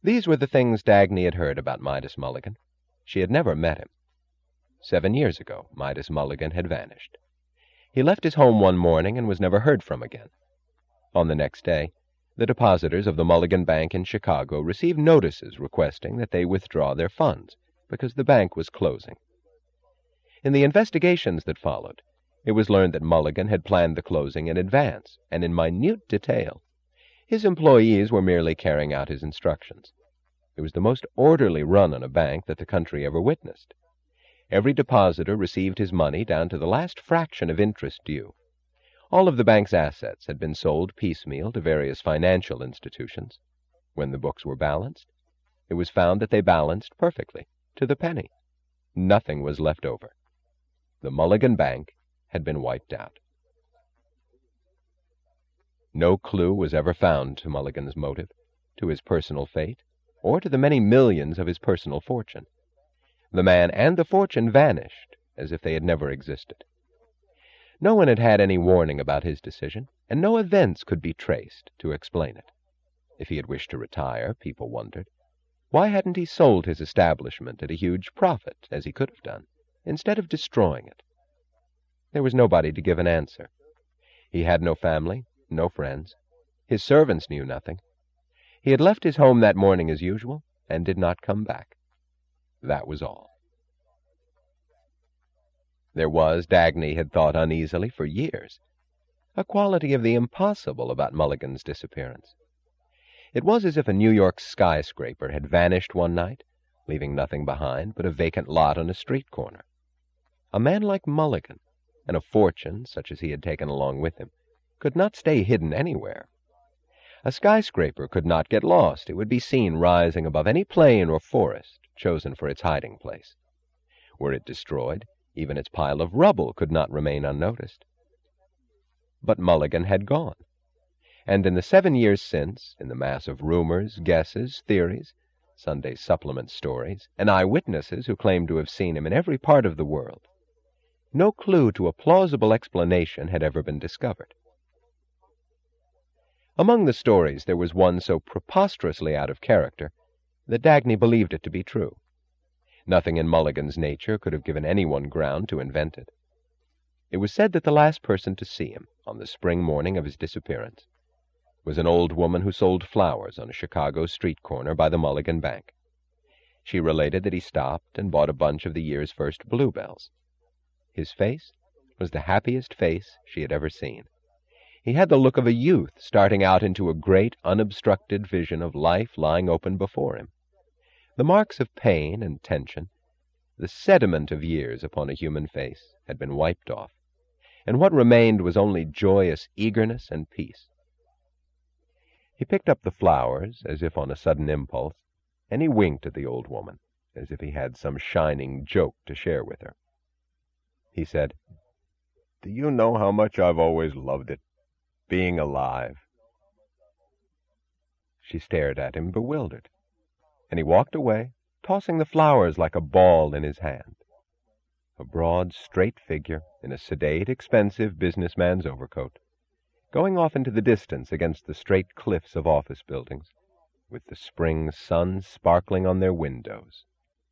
These were the things Dagny had heard about Midas Mulligan. She had never met him. 7 years ago, Midas Mulligan had vanished. He left his home one morning and was never heard from again. On the next day, the depositors of the Mulligan Bank in Chicago received notices requesting that they withdraw their funds because the bank was closing. In the investigations that followed, it was learned that Mulligan had planned the closing in advance and in minute detail. His employees were merely carrying out his instructions. It was the most orderly run on a bank that the country ever witnessed. Every depositor received his money down to the last fraction of interest due. All of the bank's assets had been sold piecemeal to various financial institutions. When the books were balanced, it was found that they balanced perfectly, to the penny. Nothing was left over. The Mulligan Bank had been wiped out. No clue was ever found to Mulligan's motive, to his personal fate, or to the many millions of his personal fortune. The man and the fortune vanished as if they had never existed. No one had had any warning about his decision, and no events could be traced to explain it. If he had wished to retire, people wondered, why hadn't he sold his establishment at a huge profit, as he could have done, instead of destroying it? There was nobody to give an answer. He had no family, no friends. His servants knew nothing. He had left his home that morning as usual, and did not come back. That was all. There was, Dagny had thought uneasily for years, a quality of the impossible about Mulligan's disappearance. It was as if a New York skyscraper had vanished one night, leaving nothing behind but a vacant lot on a street corner. A man like Mulligan, and a fortune such as he had taken along with him, could not stay hidden anywhere. A skyscraper could not get lost. It would be seen rising above any plain or forest chosen for its hiding place. Were it destroyed, even its pile of rubble could not remain unnoticed. But Mulligan had gone, and in the 7 years since, in the mass of rumors, guesses, theories, Sunday supplement stories, and eyewitnesses who claimed to have seen him in every part of the world, no clue to a plausible explanation had ever been discovered. Among the stories there was one so preposterously out of character that Dagny believed it to be true. Nothing in Mulligan's nature could have given anyone ground to invent it. It was said that the last person to see him, on the spring morning of his disappearance, was an old woman who sold flowers on a Chicago street corner by the Mulligan Bank. She related that he stopped and bought a bunch of the year's first bluebells. His face was the happiest face she had ever seen. He had the look of a youth starting out into a great, unobstructed vision of life lying open before him. The marks of pain and tension, the sediment of years upon a human face, had been wiped off, and what remained was only joyous eagerness and peace. He picked up the flowers as if on a sudden impulse, and he winked at the old woman as if he had some shining joke to share with her. He said, "Do you know how much I've always loved it, being alive?" She stared at him, bewildered, and he walked away, tossing the flowers like a ball in his hand. A broad, straight figure in a sedate, expensive businessman's overcoat, going off into the distance against the straight cliffs of office buildings, with the spring sun sparkling on their windows.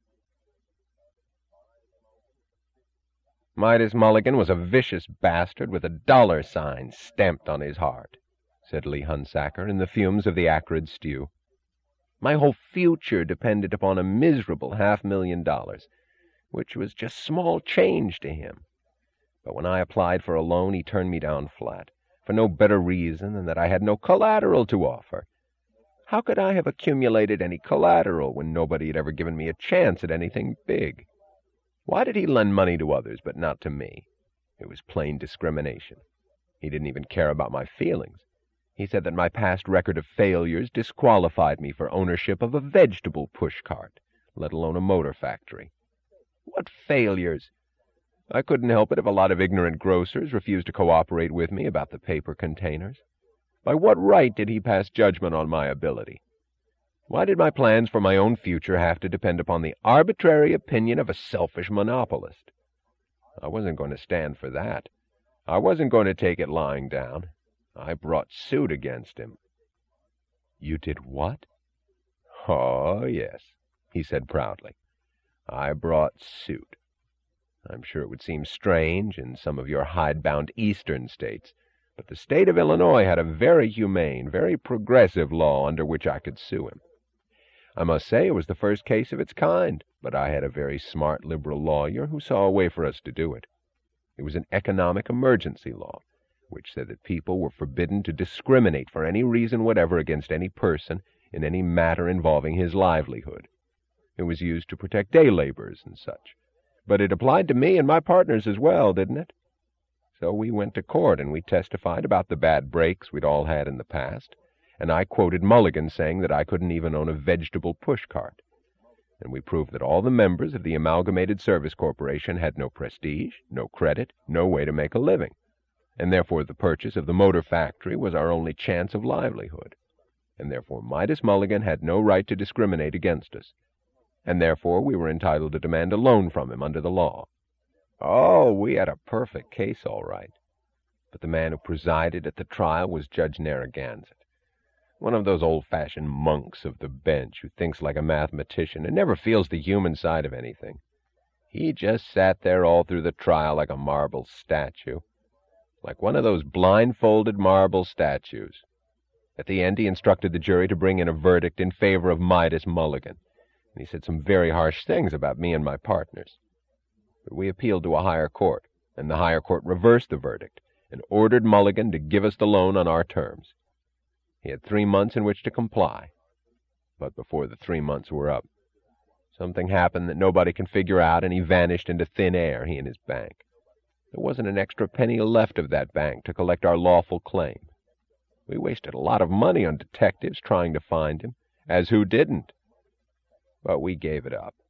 "Midas Mulligan was a vicious bastard with a $sign stamped on his heart," said Lee Hunsaker in the fumes of the acrid stew. "My whole future depended upon a miserable $500,000, which was just small change to him. But when I applied for a loan, he turned me down flat, for no better reason than that I had no collateral to offer. How could I have accumulated any collateral when nobody had ever given me a chance at anything big? Why did he lend money to others but not to me? It was plain discrimination. He didn't even care about my feelings. He said that my past record of failures disqualified me for ownership of a vegetable pushcart, let alone a motor factory. What failures? I couldn't help it if a lot of ignorant grocers refused to cooperate with me about the paper containers. By what right did he pass judgment on my ability? Why did my plans for my own future have to depend upon the arbitrary opinion of a selfish monopolist? I wasn't going to stand for that. I wasn't going to take it lying down. I brought suit against him." "You did what?" "Oh, yes," he said proudly. "I brought suit. I'm sure it would seem strange in some of your hidebound eastern states, but the state of Illinois had a very humane, very progressive law under which I could sue him. I must say it was the first case of its kind, but I had a very smart liberal lawyer who saw a way for us to do it. It was an economic emergency law, which said that people were forbidden to discriminate for any reason whatever against any person in any matter involving his livelihood. It was used to protect day laborers and such. But it applied to me and my partners as well, didn't it? So we went to court and we testified about the bad breaks we'd all had in the past, and I quoted Mulligan saying that I couldn't even own a vegetable pushcart. And we proved that all the members of the Amalgamated Service Corporation had no prestige, no credit, no way to make a living, and therefore the purchase of the motor factory was our only chance of livelihood, and therefore Midas Mulligan had no right to discriminate against us, and therefore we were entitled to demand a loan from him under the law. Oh, we had a perfect case, all right. But the man who presided at the trial was Judge Narragansett, one of those old-fashioned monks of the bench who thinks like a mathematician and never feels the human side of anything. He just sat there all through the trial like a marble statue, like one of those blindfolded marble statues. At the end, he instructed the jury to bring in a verdict in favor of Midas Mulligan, and he said some very harsh things about me and my partners. But we appealed to a higher court, and the higher court reversed the verdict and ordered Mulligan to give us the loan on our terms. He had 3 months in which to comply. But before the 3 months were up, something happened that nobody can figure out, and he vanished into thin air, he and his bank. There wasn't an extra penny left of that bank to collect our lawful claim. We wasted a lot of money on detectives trying to find him, as who didn't? But we gave it up.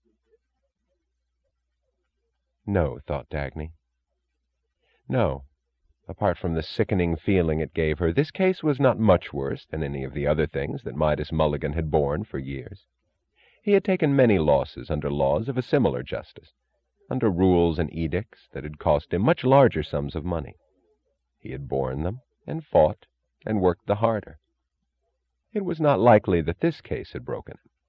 No, thought Dagny. No. Apart from the sickening feeling it gave her, this case was not much worse than any of the other things that Midas Mulligan had borne for years. He had taken many losses under laws of a similar justice, under rules and edicts that had cost him much larger sums of money. He had borne them, and fought, and worked the harder. It was not likely that this case had broken him.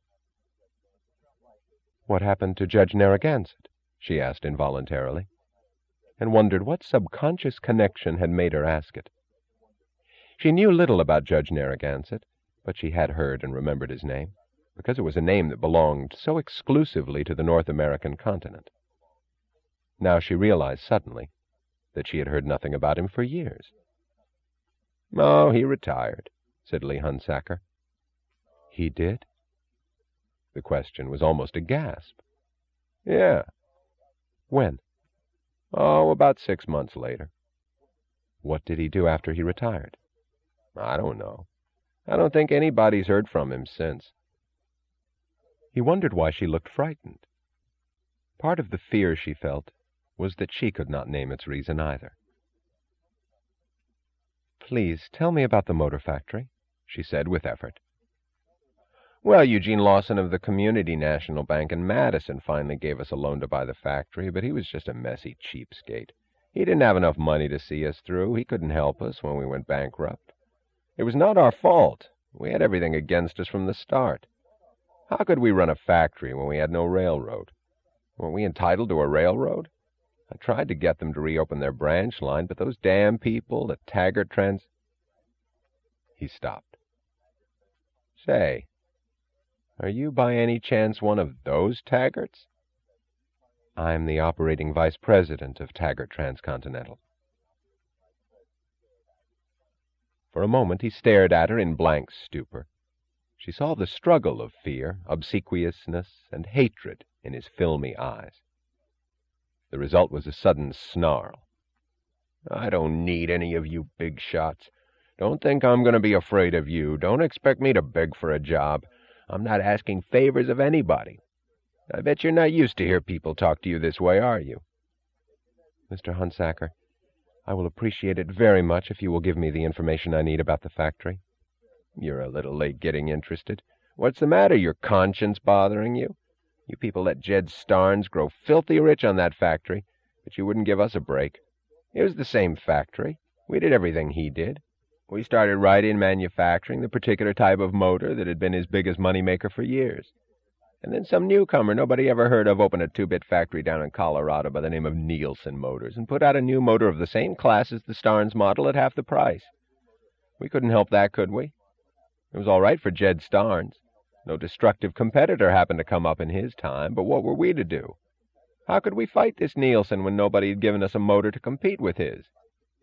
What happened to Judge Narragansett? She asked involuntarily, and wondered what subconscious connection had made her ask it. She knew little about Judge Narragansett, but she had heard and remembered his name, because it was a name that belonged so exclusively to the North American continent. Now she realized suddenly that she had heard nothing about him for years. "Oh, he retired," said Lee Hunsaker. "He did?" The question was almost a gasp. "Yeah." "When?" "Oh, about 6 months later." "What did he do after he retired?" "I don't know. I don't think anybody's heard from him since." He wondered why she looked frightened. Part of the fear she felt was that she could not name its reason either. "Please tell me about the motor factory," she said with effort. "Well, Eugene Lawson of the Community National Bank in Madison finally gave us a loan to buy the factory, but he was just a messy cheapskate. He didn't have enough money to see us through. He couldn't help us when we went bankrupt. It was not our fault. We had everything against us from the start. How could we run a factory when we had no railroad? Weren't we entitled to a railroad? I tried to get them to reopen their branch line, but those damn people, the Taggart Trans—" He stopped. "Say, are you by any chance one of those Taggarts?" "I'm the operating vice president of Taggart Transcontinental." For a moment he stared at her in blank stupor. She saw the struggle of fear, obsequiousness, and hatred in his filmy eyes. The result was a sudden snarl. "I don't need any of you big shots. Don't think I'm going to be afraid of you. Don't expect me to beg for a job. I'm not asking favors of anybody. I bet you're not used to hear people talk to you this way, are you?" "Mr. Hunsaker, I will appreciate it very much if you will give me the information I need about the factory." "You're a little late getting interested. What's the matter? Your conscience bothering you? You people let Jed Starnes grow filthy rich on that factory, but you wouldn't give us a break. It was the same factory. We did everything he did. We started right in manufacturing the particular type of motor that had been his biggest moneymaker for years. And then some newcomer nobody ever heard of opened a two-bit factory down in Colorado by the name of Nielsen Motors and put out a new motor of the same class as the Starnes model at half the price. We couldn't help that, could we? It was all right for Jed Starnes. No destructive competitor happened to come up in his time, but what were we to do? How could we fight this Nielsen when nobody had given us a motor to compete with his?